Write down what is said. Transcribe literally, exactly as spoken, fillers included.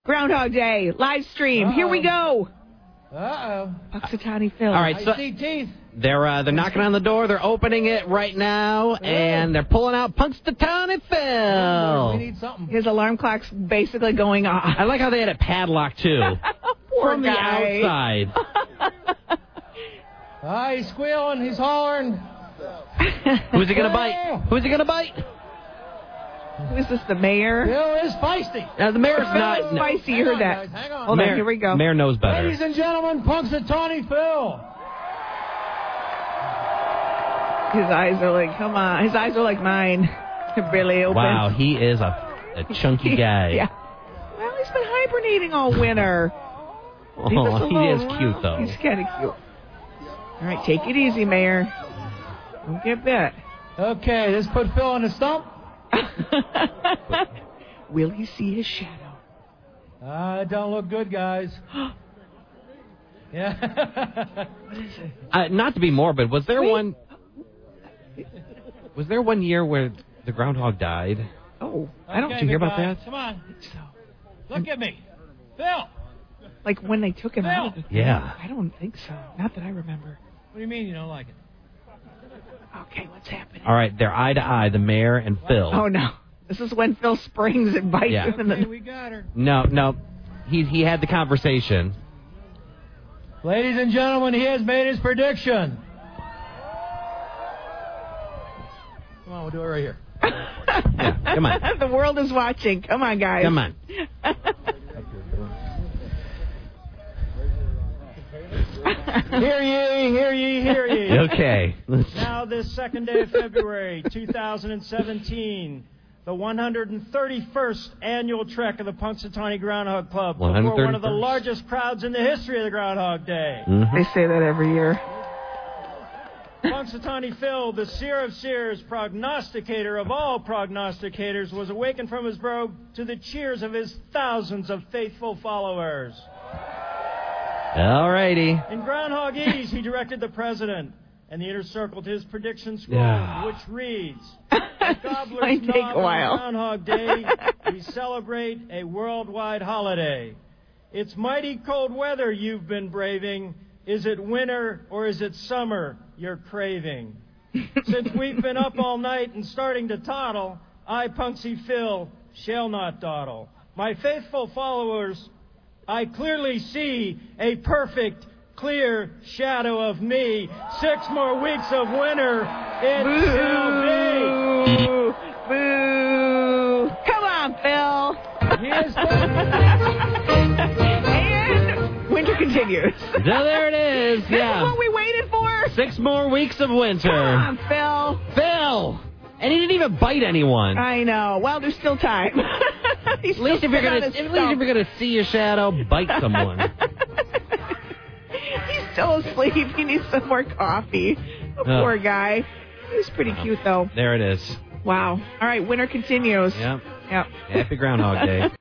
Groundhog Day, live stream. Uh-oh. Here we go. Uh-oh. Punxsutawney Phil. All right, so I see teeth. they're uh, they're knocking on the door. They're opening it right now, and they're pulling out Punxsutawney Phil. We need something. His alarm clock's basically going off. I like how they had it padlocked too Poor from guy. the outside. Ah, he's squealing. He's hollering. Who's he gonna bite? Who's he gonna bite? Who is this, the mayor? Bill is feisty. Now, the mayor's Phil not. is feisty. You Hang heard on, that. guys, hang on. Hold mayor, on, here we go. Mayor knows better. Ladies and gentlemen, Punxsutawney Phil. His eyes are like, come on. His eyes are like mine. They're barely open. Wow, he is a, a chunky guy. Yeah. Well, he's been hibernating all winter. Leave us Oh, he alone. is cute, though. He's kind of cute. All right, take it easy, Mayor. Don't get bit. Okay, let's put Phil on the stump. Will he see his shadow? Ah, it don't look good, guys. Yeah. What is it? Uh, not to be morbid, was there Wait. one? Was there one year where the groundhog died? Oh, I don't. Okay, Did you hear big about guy, that? Come on. think so. Look at me. Phil. Like when they took him Phil. out of the Yeah. I don't think so. Not that I remember. What do you mean you don't like it? Okay, what's happening? All right, they're eye to eye, the mayor and Phil. Oh no, this is when Phil springs and bites Yeah. him in Okay, the. we got her. No, no, he he had the conversation. Ladies and gentlemen, he has made his prediction. Come on, we'll do it right here. Yeah, come on. The world is watching. Come on, guys. Come on. Hear ye, hear ye, hear ye. Okay. Now, this second day of February, two thousand seventeen, the one hundred thirty-first annual trek of the Punxsutawney Groundhog Club before one of the one hundred thirty-first. largest crowds in the history of the Groundhog Day. Mhm. They say that every year. Punxsutawney Phil, the seer of seers, prognosticator of all prognosticators, was awakened from his brogue to the cheers of his thousands of faithful followers. All righty. In Groundhog Ease, he directed the president, and the inner circled his prediction scroll, Yeah. which reads, "At Gobbler's Might take Knob a on while. Groundhog Day, we celebrate a worldwide holiday. It's mighty cold weather you've been braving. Is it winter or is it summer you're craving? Since we've been up all night and starting to toddle, I, Punxsy Phil, shall not dawdle. My faithful followers, I clearly see a perfect, clear shadow of me. Six more weeks of winter, it shall be." Boo! Boo! Come on, Phil. He is And winter continues. So there it is. This Yeah. is what we waited for. Six more weeks of winter. Come on, Phil. Phil! And he didn't even bite anyone. I know. Well, there's still time. He's At least still if you're sitting gonna, on at his least stump. if you're gonna see your shadow, bite someone. He's still asleep. He needs some more coffee. The Oh. poor guy. He's pretty cute, though. There it is. Wow. All right, winter continues. Yep. Yep. Happy Groundhog Day.